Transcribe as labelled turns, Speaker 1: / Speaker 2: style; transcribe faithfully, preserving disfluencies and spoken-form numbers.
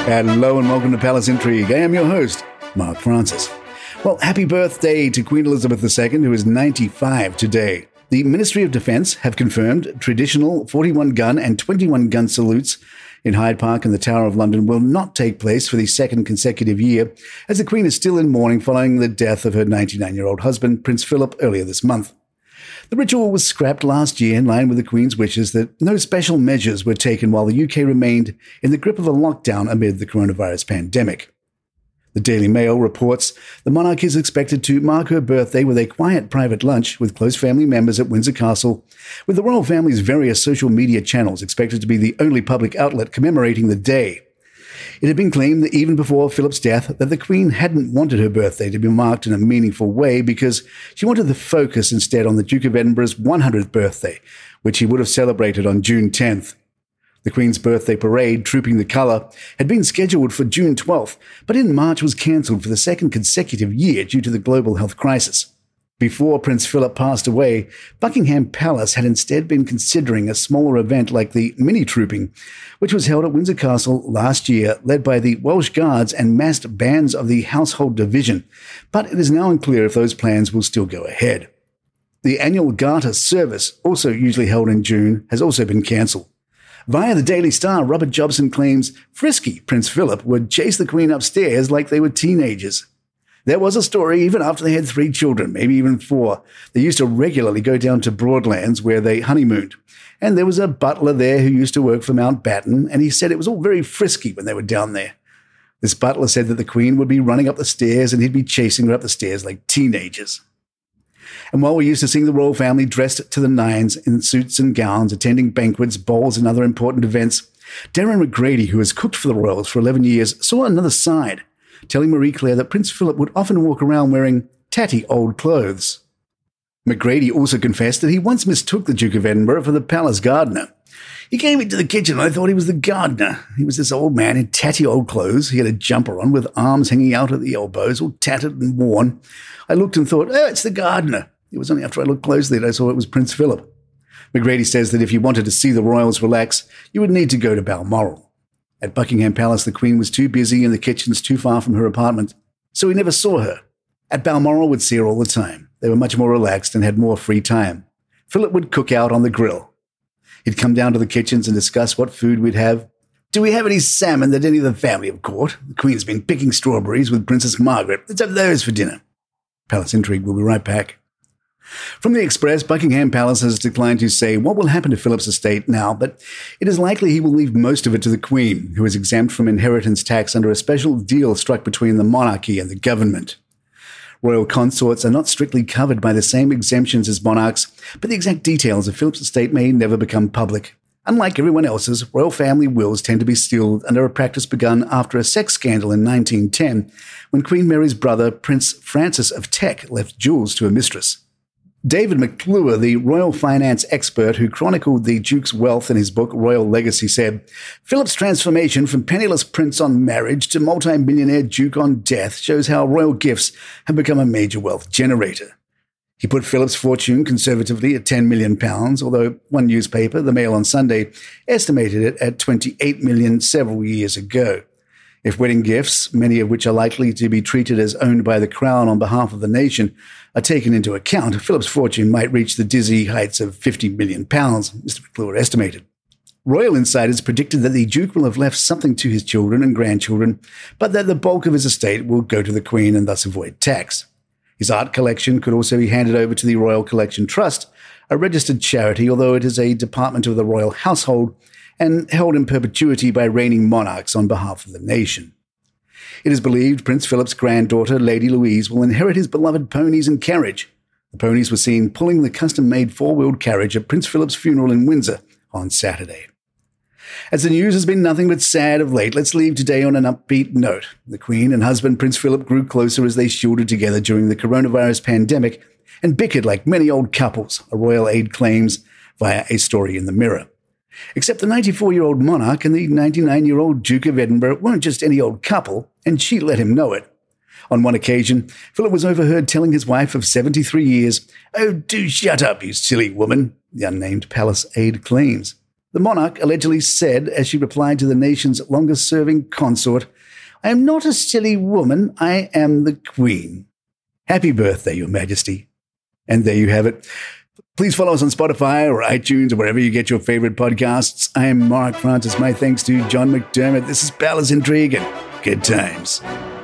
Speaker 1: Hello and welcome to Palace Intrigue. I am your host, Mark Francis. Well, happy birthday to Queen Elizabeth the Second, who is ninety-five today. The Ministry of Defence have confirmed traditional forty-one gun and twenty-one gun salutes in Hyde Park and the Tower of London will not take place for the second consecutive year, as the Queen is still in mourning following the death of her ninety-nine-year-old husband, Prince Philip, earlier this month. The ritual was scrapped last year in line with the Queen's wishes that no special measures were taken while the U K remained in the grip of a lockdown amid the coronavirus pandemic. The Daily Mail reports the monarch is expected to mark her birthday with a quiet private lunch with close family members at Windsor Castle, with the royal family's various social media channels expected to be the only public outlet commemorating the day. It had been claimed that even before Philip's death that the Queen hadn't wanted her birthday to be marked in a meaningful way because she wanted the focus instead on the Duke of Edinburgh's one hundredth birthday, which he would have celebrated on June tenth. The Queen's birthday parade, Trooping the Colour, had been scheduled for June twelfth, but in March was cancelled for the second consecutive year due to the global health crisis. Before Prince Philip passed away, Buckingham Palace had instead been considering a smaller event like the Mini Trooping, which was held at Windsor Castle last year, led by the Welsh Guards and massed bands of the Household Division, but it is now unclear if those plans will still go ahead. The annual Garter service, also usually held in June, has also been cancelled. Via the Daily Star, Robert Jobson claims frisky Prince Philip would chase the Queen upstairs like they were teenagers. There was a story even after they had three children, maybe even four. They used to regularly go down to Broadlands where they honeymooned. And there was a butler there who used to work for Mountbatten, and he said it was all very frisky when they were down there. This butler said that the Queen would be running up the stairs and he'd be chasing her up the stairs like teenagers. And while we're used to seeing the royal family dressed to the nines in suits and gowns, attending banquets, balls, and other important events, Darren McGrady, who has cooked for the royals for eleven years, saw another side, telling Marie Claire that Prince Philip would often walk around wearing tatty old clothes. McGrady also confessed that he once mistook the Duke of Edinburgh for the palace gardener. He came into the kitchen and I thought he was the gardener. He was this old man in tatty old clothes. He had a jumper on with arms hanging out at the elbows, all tattered and worn. I looked and thought, oh, it's the gardener. It was only after I looked closely that I saw it was Prince Philip. McGrady says that if you wanted to see the royals relax, you would need to go to Balmoral. At Buckingham Palace, the Queen was too busy and the kitchens too far from her apartment, so we never saw her. At Balmoral, we'd see her all the time. They were much more relaxed and had more free time. Philip would cook out on the grill. He'd come down to the kitchens and discuss what food we'd have. Do we have any salmon that any of the family have caught? The Queen's been picking strawberries with Princess Margaret. Let's have those for dinner. Palace Intrigue will be right back. From the Express, Buckingham Palace has declined to say what will happen to Philip's estate now, but it is likely he will leave most of it to the Queen, who is exempt from inheritance tax under a special deal struck between the monarchy and the government. Royal consorts are not strictly covered by the same exemptions as monarchs, but the exact details of Philip's estate may never become public. Unlike everyone else's, royal family wills tend to be sealed under a practice begun after a sex scandal in nineteen ten, when Queen Mary's brother, Prince Francis of Teck, left jewels to a mistress. David McClure, the royal finance expert who chronicled the Duke's wealth in his book Royal Legacy, said, Philip's transformation from penniless prince on marriage to multi-millionaire duke on death shows how royal gifts have become a major wealth generator. He put Philip's fortune conservatively at ten million pounds, although one newspaper, the Mail on Sunday, estimated it at twenty-eight million pounds several years ago. If wedding gifts, many of which are likely to be treated as owned by the Crown on behalf of the nation, are taken into account, Philip's fortune might reach the dizzy heights of fifty million pounds, Mister McClure estimated. Royal insiders predicted that the Duke will have left something to his children and grandchildren, but that the bulk of his estate will go to the Queen and thus avoid tax. His art collection could also be handed over to the Royal Collection Trust, a registered charity, although it is a department of the royal household and held in perpetuity by reigning monarchs on behalf of the nation. It is believed Prince Philip's granddaughter, Lady Louise, will inherit his beloved ponies and carriage. The ponies were seen pulling the custom-made four-wheeled carriage at Prince Philip's funeral in Windsor on Saturday. As the news has been nothing but sad of late, let's leave today on an upbeat note. The Queen and husband Prince Philip grew closer as they shielded together during the coronavirus pandemic and bickered like many old couples, a royal aide claims via a story in the Mirror. Except the ninety-four-year-old monarch and the ninety-nine-year-old Duke of Edinburgh weren't just any old couple, and she let him know it. On one occasion, Philip was overheard telling his wife of seventy-three years, "Oh, do shut up, you silly woman," the unnamed palace aide claims. The monarch allegedly said, as she replied to the nation's longest-serving consort, "I am not a silly woman, I am the Queen." Happy birthday, Your Majesty. And there you have it. Please follow us on Spotify or iTunes or wherever you get your favorite podcasts. I am Mark Francis. My thanks to John McDermott. This is Palace Intrigue and good times.